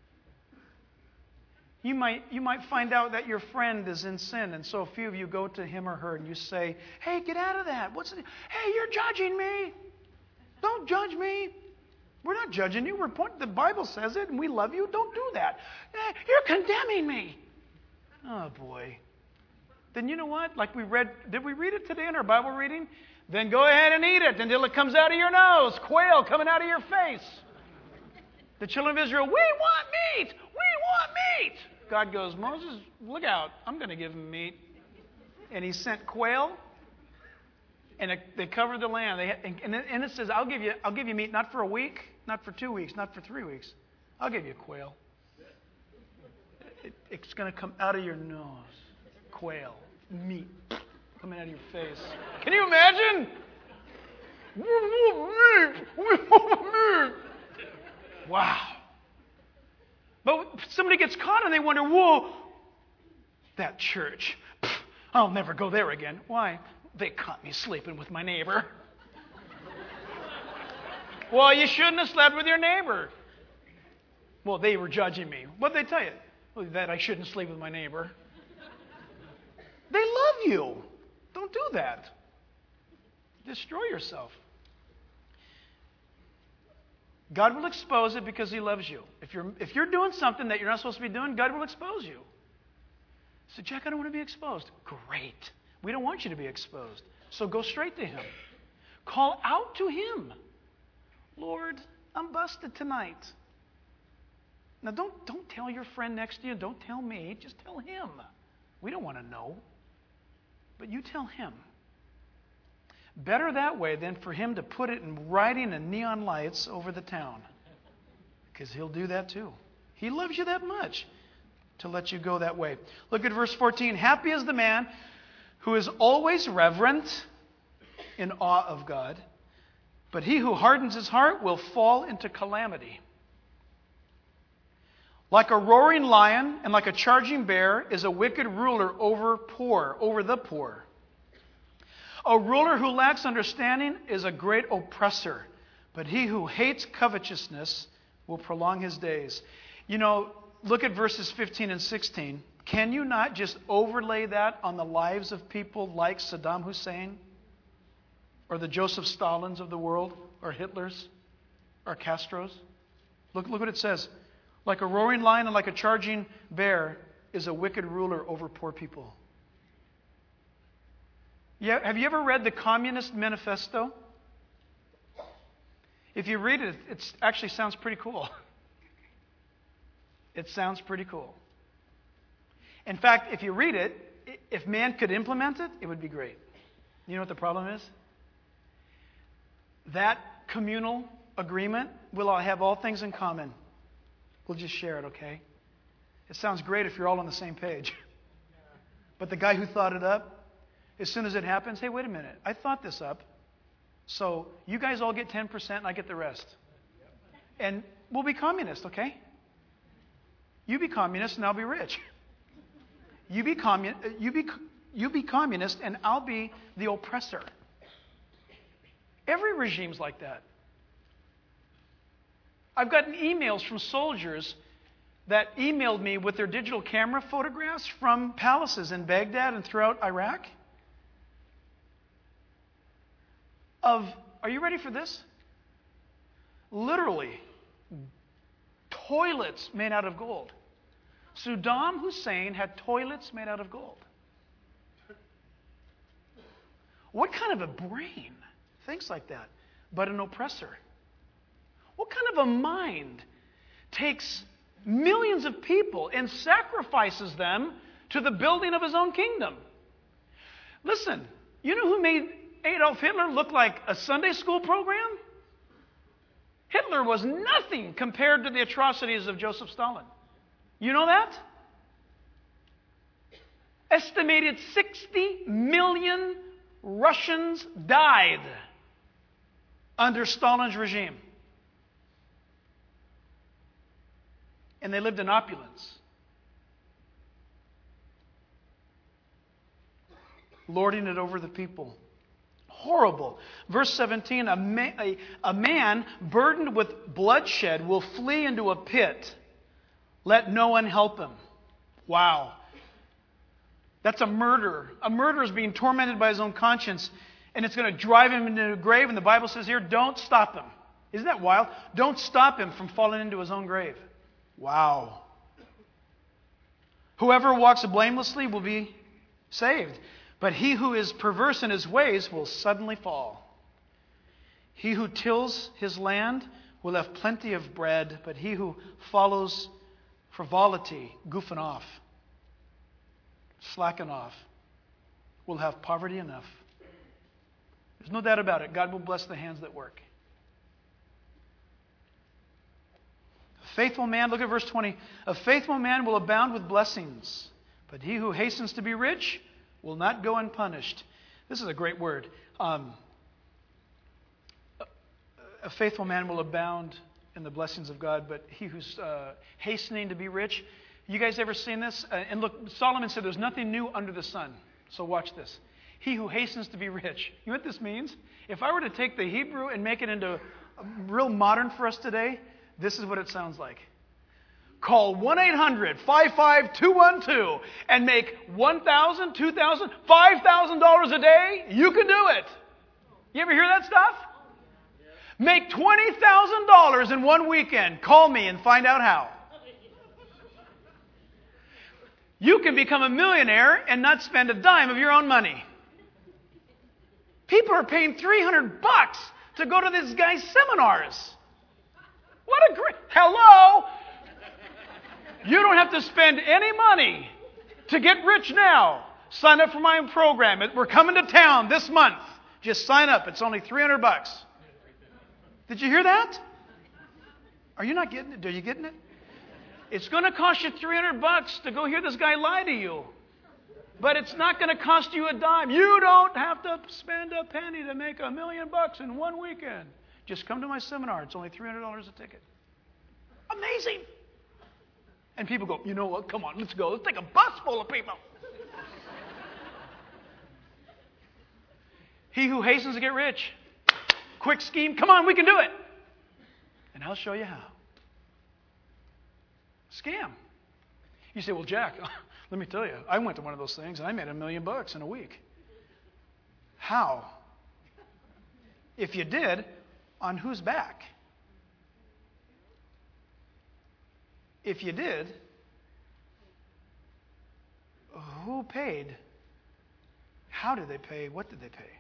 You might, you might find out that your friend is in sin, and so a few of you go to him or her and you say, hey, get out of that. What's the, hey, you're judging me. Don't judge me. We're not judging you. We're pointing, the Bible says it, and we love you. Don't do that. Eh, you're condemning me. Oh, boy. Then you know what? Like we read, did we read it today in our Bible reading? Then go ahead and eat it until it comes out of your nose. Quail coming out of your face. The children of Israel, we want meat. We want meat. God goes, Moses, look out. I'm going to give them meat. And he sent quail. And it, they covered the land. They, and, and it says, I'll give you, I'll give you meat not for a week, not for two weeks, not for three weeks. I'll give you quail. It, it's going to come out of your nose. Quail, meat, coming out of your face. Can you imagine? Wow. But somebody gets caught and they wonder, whoa, that church, I'll never go there again. Why? They caught me sleeping with my neighbor. Well, you shouldn't have slept with your neighbor. Well, they were judging me. What did they tell you? Well, that I shouldn't sleep with my neighbor. They love you. Don't do that. Destroy yourself. God will expose it because He loves you. If you're, if you're doing something that you're not supposed to be doing, God will expose you. So, Jack, I don't want to be exposed. Great. We don't want you to be exposed. So go straight to Him. Call out to Him. Lord, I'm busted tonight. Now, don't, don't tell your friend next to you. Don't tell me. Just tell Him. We don't want to know. But you tell Him. Better that way than for Him to put it in writing and neon lights over the town. Because He'll do that too. He loves you that much to let you go that way. Look at verse fourteen. Happy is the man who is always reverent, in awe of God. But he who hardens his heart will fall into calamity. Like a roaring lion and like a charging bear is a wicked ruler over poor, over the poor. A ruler who lacks understanding is a great oppressor, but he who hates covetousness will prolong his days. You know, look at verses fifteen and sixteen. Can you not just overlay that on the lives of people like Saddam Hussein, or the Joseph Stalins of the world, or Hitler's, or Castro's? Look, look what it says. Like a roaring lion and like a charging bear is a wicked ruler over poor people. Yeah, have you ever read the Communist Manifesto? If you read it, it actually sounds pretty cool. It sounds pretty cool. In fact, if you read it, if man could implement it, it would be great. You know what the problem is? That communal agreement will all have all things in common. We'll just share it, okay? It sounds great if you're all on the same page. But the guy who thought it up, as soon as it happens, hey, wait a minute, I thought this up. So you guys all get ten percent and I get the rest. And we'll be communist, okay? You be communist and I'll be rich. You be, commun- you be, you be communist and I'll be the oppressor. Every regime's like that. I've gotten emails from soldiers that emailed me with their digital camera photographs from palaces in Baghdad and throughout Iraq. Of, are you ready for this? Literally, toilets made out of gold. Saddam Hussein had toilets made out of gold. What kind of a brain thinks like that? But an oppressor. What kind of a mind takes millions of people and sacrifices them to the building of his own kingdom? Listen, you know who made Adolf Hitler look like a Sunday school program? Hitler was nothing compared to the atrocities of Joseph Stalin. You know that? Estimated sixty million Russians died under Stalin's regime. And they lived in opulence. Lording it over the people. Horrible. Verse seventeen, a, ma- a, a man burdened with bloodshed will flee into a pit. Let no one help him. Wow. That's a murderer. A murderer is being tormented by his own conscience, and it's going to drive him into a grave, and the Bible says here, don't stop him. Isn't that wild? Don't stop him from falling into his own grave. Wow. Whoever walks blamelessly will be saved, but he who is perverse in his ways will suddenly fall. He who tills his land will have plenty of bread, but he who follows frivolity, goofing off, slacking off, will have poverty enough. There's no doubt about it. God will bless the hands that work. A faithful man, look at verse twenty. A faithful man will abound with blessings, but he who hastens to be rich will not go unpunished. This is a great word. Um, a, a faithful man will abound in the blessings of God, but he who's uh, hastening to be rich. You guys ever seen this? Uh, and look, Solomon said there's nothing new under the sun. So watch this. He who hastens to be rich. You know what this means? If I were to take the Hebrew and make it into real modern for us today, this is what it sounds like. call one eight hundred, five five two one two and make one thousand dollars, two thousand dollars, five thousand dollars a day, you can do it. You ever hear that stuff? Make twenty thousand dollars in one weekend. Call me and find out how. You can become a millionaire and not spend a dime of your own money. People are paying three hundred bucks to go to this guy's seminars. What a great... Hello? You don't have to spend any money to get rich now. Sign up for my program. We're coming to town this month. Just sign up. It's only three hundred bucks. Did you hear that? Are you not getting it? Are you getting it? It's going to cost you three hundred bucks to go hear this guy lie to you. But it's not going to cost you a dime. You don't have to spend a penny to make a million bucks in one weekend. Just come to my seminar. It's only three hundred dollars a ticket. Amazing. And people go, you know what? Come on, let's go. Let's take a bus full of people. He who hastens to get rich. Quick scheme. Come on, we can do it. And I'll show you how. Scam. You say, well, Jack, let me tell you, I went to one of those things and I made a million bucks in a week. How? If you did, on whose back? If you did, who paid? How did they pay? What did they pay?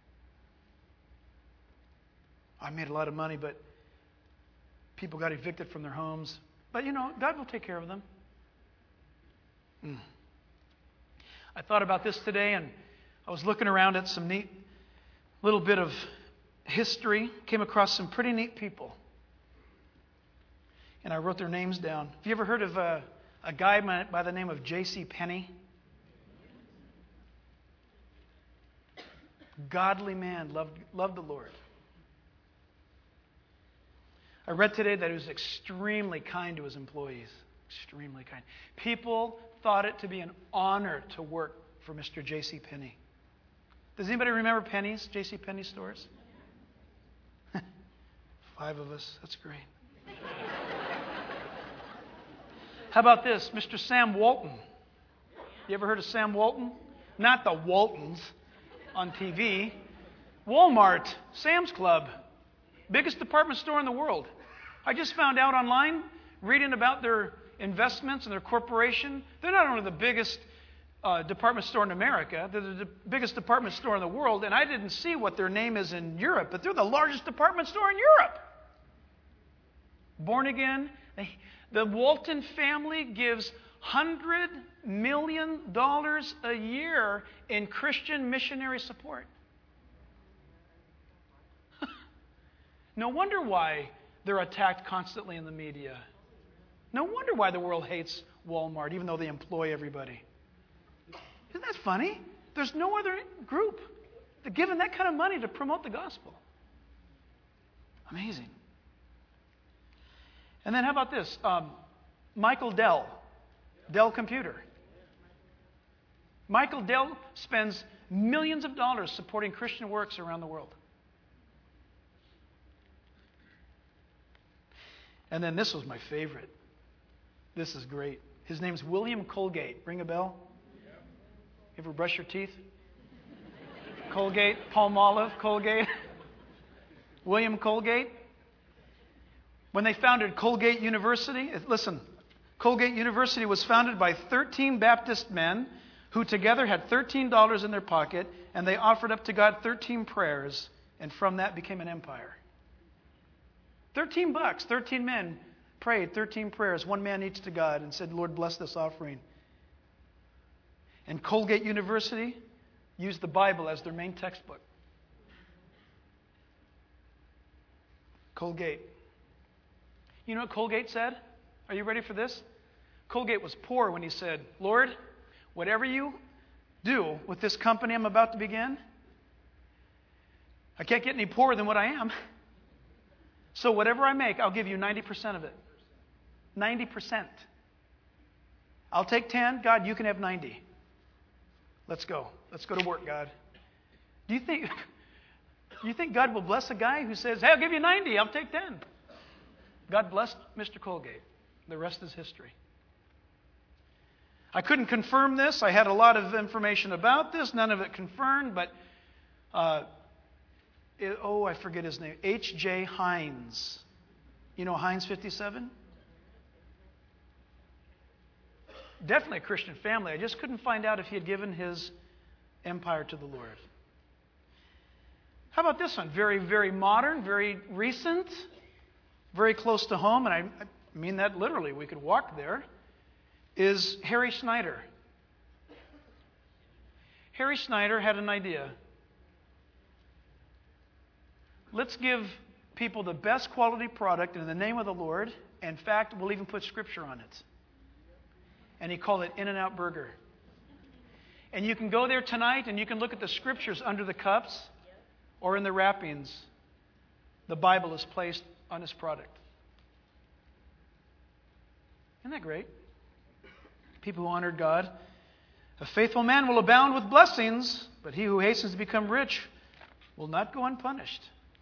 I made a lot of money, but people got evicted from their homes. But, you know, God will take care of them. Mm. I thought about this today, and I was looking around at some neat little bit of history. Came across some pretty neat people. And I wrote their names down. Have you ever heard of a, a guy by, by the name of J C Penney? Godly man, loved, loved the Lord. I read today that he was extremely kind to his employees. Extremely kind. People thought it to be an honor to work for Mister J C Penney. Does anybody remember Penny's, J C Penney stores? Five of us. That's great. How about this? Mister Sam Walton. You ever heard of Sam Walton? Not the Waltons on T V. Walmart, Sam's Club. Biggest department store in the world. I just found out online, reading about their investments and their corporation. They're not only the biggest uh, department store in America, they're the biggest department store in the world, and I didn't see what their name is in Europe, but they're the largest department store in Europe. Born again. The Walton family gives one hundred million dollars a year in Christian missionary support. No wonder why they're attacked constantly in the media. No wonder why the world hates Walmart, even though they employ everybody. Isn't that funny? There's no other group that given that kind of money to promote the gospel. Amazing. And then how about this? Um, Michael Dell, Dell Computer. Michael Dell spends millions of dollars supporting Christian works around the world. And then this was my favorite. This is great. His name's William Colgate. Ring a bell? You ever brush your teeth? Colgate, Palmolive, Colgate. William Colgate. When they founded Colgate University, listen, Colgate University was founded by thirteen Baptist men who together had thirteen dollars in their pocket, and they offered up to God thirteen prayers, and from that became an empire. thirteen bucks, thirteen men prayed thirteen prayers, one man each to God, and said, Lord, bless this offering. And Colgate University used the Bible as their main textbook. Colgate. You know what Colgate said? Are you ready for this? Colgate was poor when he said, Lord, whatever you do with this company I'm about to begin, I can't get any poorer than what I am. So whatever I make, I'll give you ninety percent of it. ninety percent. I'll take ten. God, you can have ninety. Let's go. Let's go to work, God. Do you think, do you think God will bless a guy who says, hey, I'll give you ninety, I'll take ten? God blessed Mister Colgate. The rest is history. I couldn't confirm this. I had a lot of information about this, none of it confirmed, but, uh, it, oh, I forget his name. H J Heinz. You know Heinz fifty-seven? Definitely a Christian family. I just couldn't find out if he had given his empire to the Lord. How about this one? Very, very modern, very recent, very close to home, and I, I mean that literally. We could walk there. Is Harry Snyder. Harry Snyder had an idea. Let's give people the best quality product in the name of the Lord. In fact, we'll even put Scripture on it. And he called it In-N-Out Burger. And you can go there tonight and you can look at the Scriptures under the cups or in the wrappings. The Bible is placed on his product. Isn't that great? People who honored God. A faithful man will abound with blessings, but he who hastens to become rich will not go unpunished.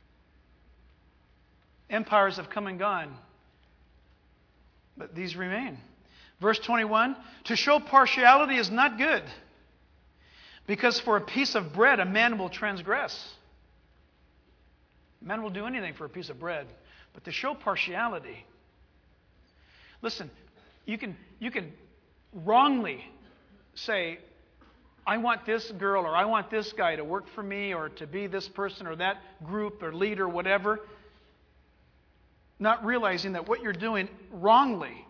Empires have come and gone, but these remain. Verse twenty-one, to show partiality is not good, because for a piece of bread a man will transgress. A man will do anything for a piece of bread, but to show partiality. Listen, you can you can wrongly say, I want this girl or I want this guy to work for me or to be this person or that group or leader, whatever, not realizing that what you're doing wrongly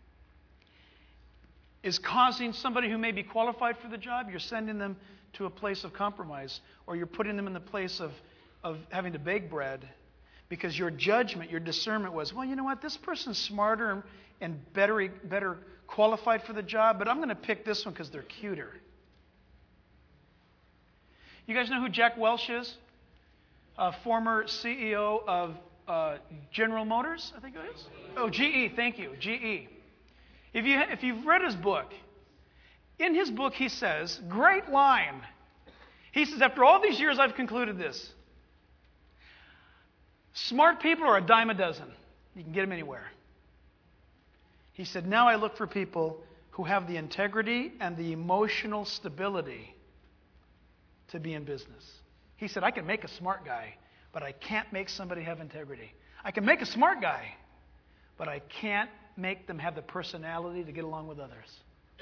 is causing somebody who may be qualified for the job, you're sending them to a place of compromise, or you're putting them in the place of, of having to bake bread because your judgment, your discernment was, well, you know what, this person's smarter and better, better qualified for the job, but I'm going to pick this one because they're cuter. You guys know who Jack Welch is? A former C E O of uh, General Motors, I think it is. Oh, G E, thank you, G E. If, you, if you've read his book, in his book he says, great line. He says, after all these years I've concluded this. Smart people are a dime a dozen. You can get them anywhere. He said, now I look for people who have the integrity and the emotional stability to be in business. He said, I can make a smart guy, but I can't make somebody have integrity. I can make a smart guy, but I can't make them have the personality to get along with others.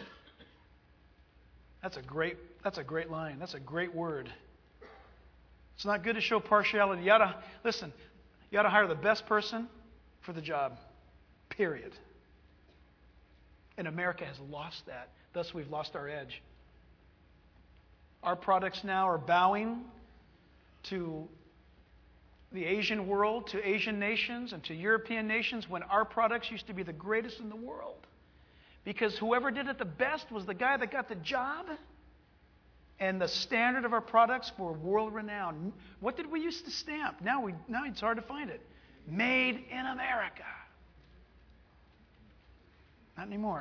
That's a great, that's a great line. That's a great word. It's not good to show partiality. You ought to, listen, you ought to hire the best person for the job. Period. And America has lost that. Thus, we've lost our edge. Our products now are bowing to the Asian world, to Asian nations, and to European nations when our products used to be the greatest in the world. Because whoever did it the best was the guy that got the job. And the standard of our products were world-renowned. What did we used to stamp? Now, we, now it's hard to find it. Made in America. Not anymore.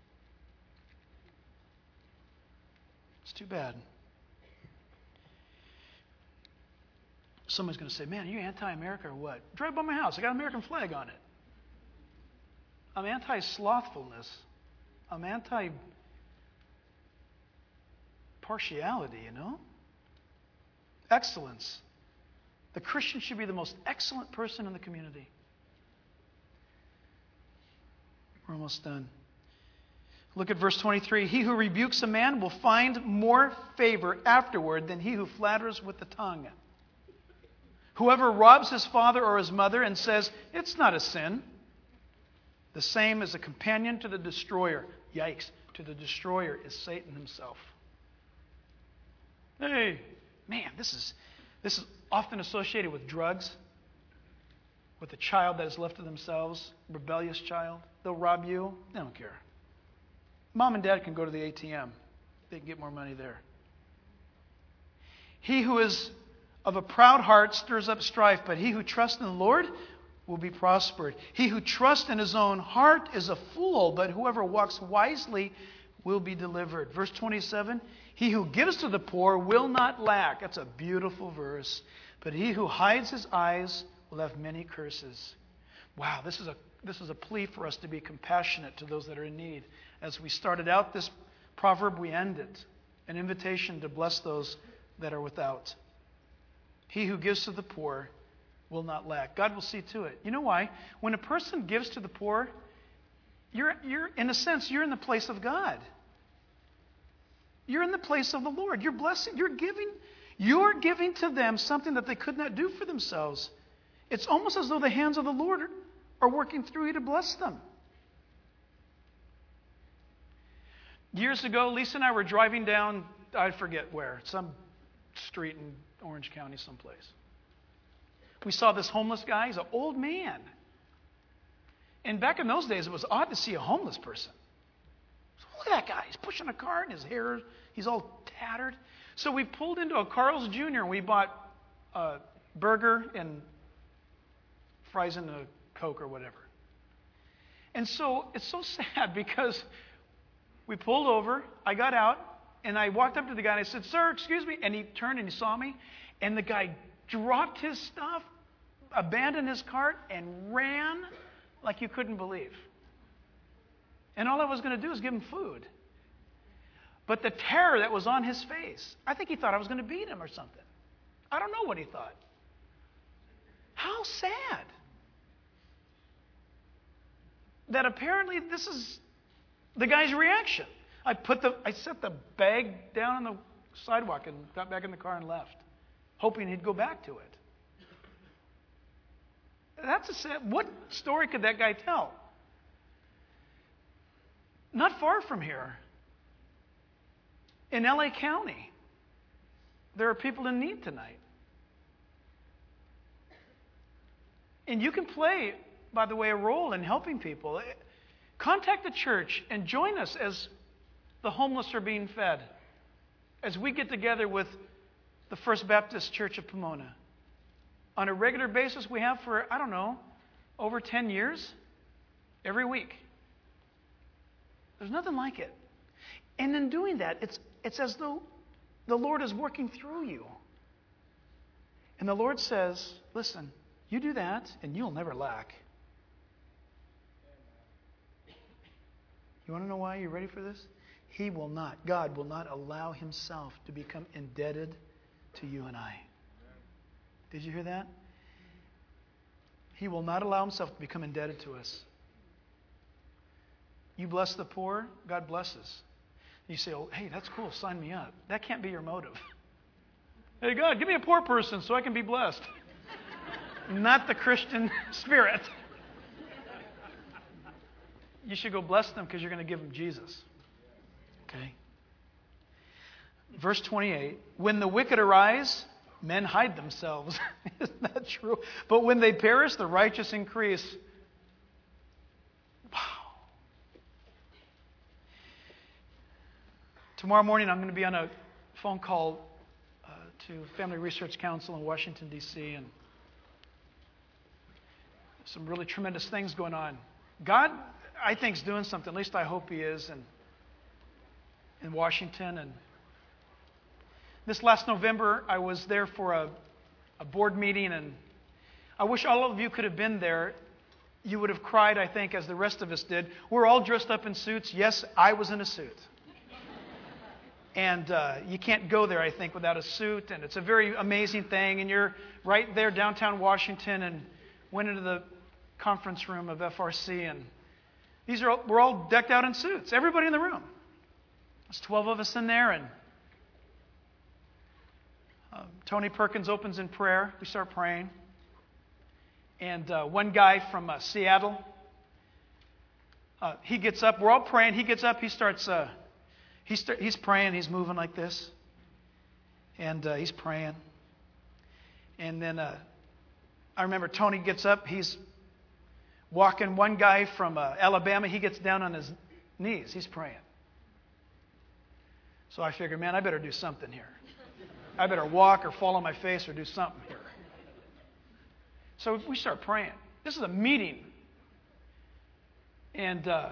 It's too bad. Someone's going to say, man, are you anti-America or what? Drive by my house. I got an American flag on it. I'm anti-slothfulness. I'm anti-partiality, you know? Excellence. The Christian should be the most excellent person in the community. We're almost done. Look at verse twenty-three. He who rebukes a man will find more favor afterward than he who flatters with the tongue. Whoever robs his father or his mother and says, it's not a sin, the same as a companion to the destroyer. Yikes. To the destroyer is Satan himself. Hey, man, this is, this is often associated with drugs, with a child that is left to themselves, rebellious child. They'll rob you. They don't care. Mom and dad can go to the A T M. They can get more money there. He who is of a proud heart stirs up strife, but he who trusts in the Lord will be prospered. He who trusts in his own heart is a fool, but whoever walks wisely will be delivered. Verse twenty-seven, he who gives to the poor will not lack. That's a beautiful verse. But he who hides his eyes will have many curses. Wow, this is a this is a plea for us to be compassionate to those that are in need. As we started out this proverb, we end it. An invitation to bless those that are without. He who gives to the poor will not lack. God will see to it. You know why? When a person gives to the poor, you're, you're in a sense, you're in the place of God. You're in the place of the Lord. You're blessing, you're giving, you're giving to them something that they could not do for themselves. It's almost as though the hands of the Lord are, are working through you to bless them. Years ago, Lisa and I were driving down, I forget where, some street in Orange County someplace. We saw this homeless guy. He's an old man. And back in those days, it was odd to see a homeless person. So look at that guy. He's pushing a cart and his hair, he's all tattered. So we pulled into a Carl's Junior and we bought a burger and fries and a Coke or whatever. And so it's so sad because we pulled over, I got out, and I walked up to the guy and I said, "Sir, excuse me." And he turned and he saw me. And the guy dropped his stuff, abandoned his cart, and ran like you couldn't believe. And all I was going to do was give him food. But the terror that was on his face, I think he thought I was going to beat him or something. I don't know what he thought. How sad that apparently this is the guy's reaction. I put the, I set the bag down on the sidewalk and got back in the car and left, hoping he'd go back to it. That's a sad, what story could that guy tell? Not far from here, in L A County, there are people in need tonight. And you can play, by the way, a role in helping people. Contact the church and join us as the homeless are being fed, as we get together with the First Baptist Church of Pomona. On a regular basis, we have for, I don't know, over ten years, every week. There's nothing like it. And in doing that, it's, it's as though the Lord is working through you. And the Lord says, listen, you do that and you'll never lack. You want to know why? You ready for this? He will not, God will not allow himself to become indebted to you and I. Did you hear that? He will not allow himself to become indebted to us. You bless the poor, God blesses. You say, oh, hey, that's cool, sign me up. That can't be your motive. Hey, God, give me a poor person so I can be blessed. Not the Christian spirit. You should go bless them because you're going to give them Jesus. Okay? Verse twenty-eight, when the wicked arise, men hide themselves. Isn't that true? But when they perish, the righteous increase. Wow. Tomorrow morning, I'm going to be on a phone call uh, to Family Research Council in Washington, D C, and some really tremendous things going on. God, I think, is doing something. At least I hope He is in, in Washington. And this last November, I was there for a, a board meeting, and I wish all of you could have been there. You would have cried, I think, as the rest of us did. We're all dressed up in suits. Yes, I was in a suit. And uh, you can't go there, I think, without a suit. And it's a very amazing thing. And you're right there downtown Washington, and went into the conference room of F R C. And these are all, we're all decked out in suits. Everybody in the room. There's twelve of us in there. And uh, Tony Perkins opens in prayer. We start praying. And uh, one guy from uh, Seattle, uh, he gets up. We're all praying. He gets up. He starts... Uh, He's, he's praying. He's moving like this. And uh, he's praying. And then uh, I remember Tony gets up. He's walking. One guy from uh, Alabama, he gets down on his knees. He's praying. So I figured, man, I better do something here. I better walk or fall on my face or do something here. So we start praying. This is a meeting. And... Uh,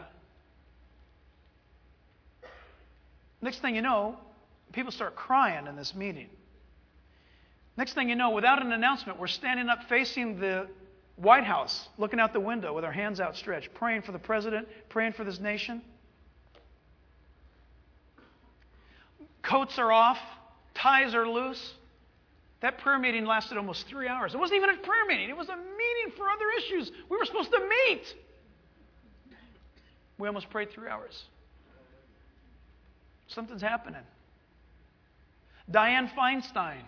Next thing you know, people start crying in this meeting. Next thing you know, without an announcement, we're standing up facing the White House, looking out the window with our hands outstretched, praying for the president, praying for this nation. Coats are off, ties are loose. That prayer meeting lasted almost three hours. It wasn't even a prayer meeting. It was a meeting for other issues. We were supposed to meet. We almost prayed three hours. Something's happening. Dianne Feinstein.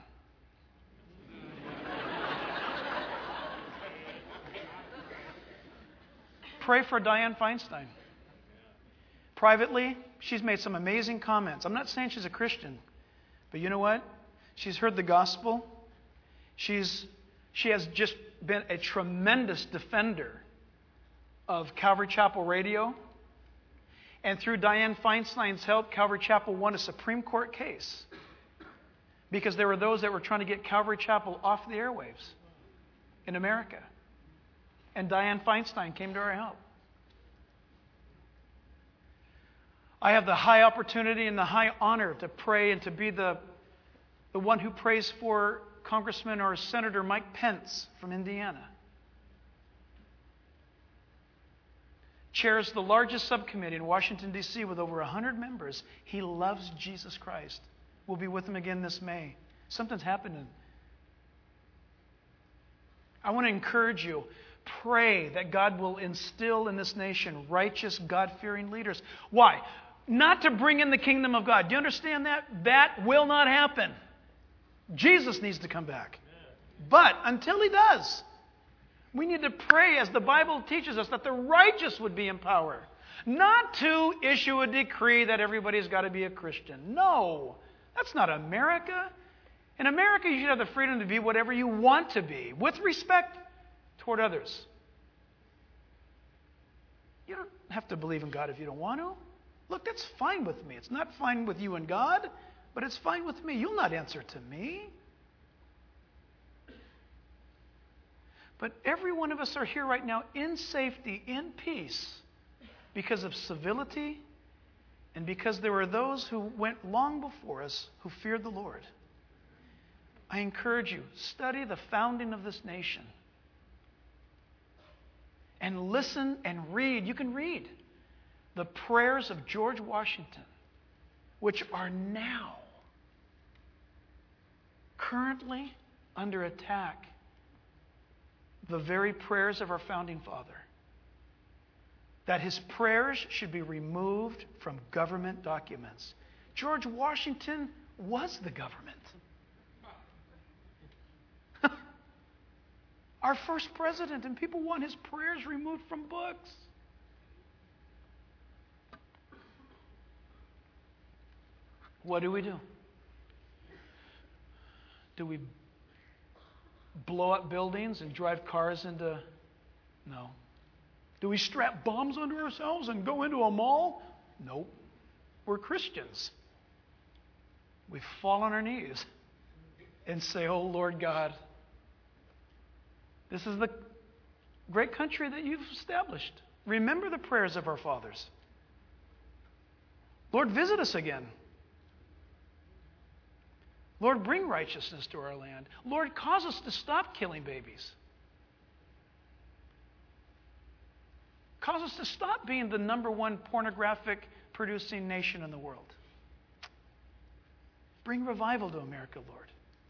Pray for Dianne Feinstein. Privately, she's made some amazing comments. I'm not saying she's a Christian, but you know what? She's heard the gospel. She's, she has just been a tremendous defender of Calvary Chapel Radio. And through Dianne Feinstein's help, Calvary Chapel won a Supreme Court case because there were those that were trying to get Calvary Chapel off the airwaves in America. And Dianne Feinstein came to our help. I have the high opportunity and the high honor to pray and to be the, the one who prays for Congressman or Senator Mike Pence from Indiana. Chairs the largest subcommittee in Washington, D C with over one hundred members. He loves Jesus Christ. We'll be with him again this May. Something's happening. I want to encourage you. Pray that God will instill in this nation righteous, God-fearing leaders. Why? Not to bring in the kingdom of God. Do you understand that? That will not happen. Jesus needs to come back. But until he does, we need to pray as the Bible teaches us that the righteous would be in power. Not to issue a decree that everybody's got to be a Christian. No, that's not America. In America, you should have the freedom to be whatever you want to be, with respect toward others. You don't have to believe in God if you don't want to. Look, that's fine with me. It's not fine with you and God, but it's fine with me. You'll not answer to me. But every one of us are here right now in safety, in peace, because of civility and because there were those who went long before us who feared the Lord. I encourage you, study the founding of this nation. And listen and read. You can read the prayers of George Washington, which are now currently under attack. The very prayers of our founding father. That his prayers should be removed from government documents. George Washington was the government. Our first president, and people want his prayers removed from books. What do we do? Do we blow up buildings and drive cars into... No. Do we strap bombs under ourselves and go into a mall? Nope. We're Christians. We fall on our knees and say, "Oh, Lord God, this is the great country that you've established. Remember the prayers of our fathers. Lord, visit us again. Lord, bring righteousness to our land. Lord, cause us to stop killing babies. Cause us to stop being the number one pornographic producing nation in the world. Bring revival to America, Lord."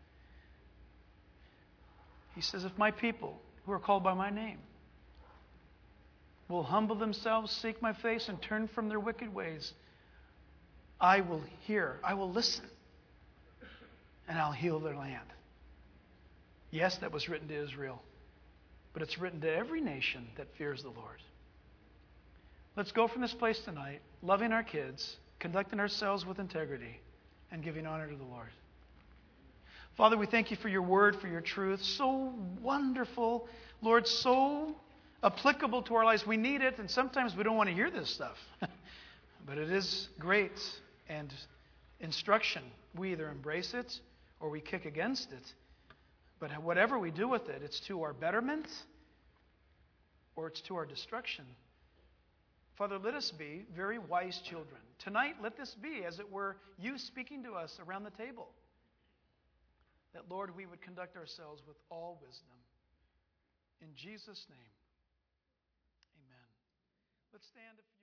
He says, "If my people who are called by my name will humble themselves, seek my face, and turn from their wicked ways, I will hear, I will listen, and I'll heal their land." Yes, that was written to Israel, but it's written to every nation that fears the Lord. Let's go from this place tonight, loving our kids, conducting ourselves with integrity, and giving honor to the Lord. Father, we thank you for your word, for your truth. So wonderful, Lord, so applicable to our lives. We need it, and sometimes we don't want to hear this stuff. But it is great and instruction. We either embrace it or we kick against it. But whatever we do with it, it's to our betterment or it's to our destruction. Father, let us be very wise children. Tonight, let this be, as it were, you speaking to us around the table. That, Lord, we would conduct ourselves with all wisdom. In Jesus' name, amen. Let's stand. If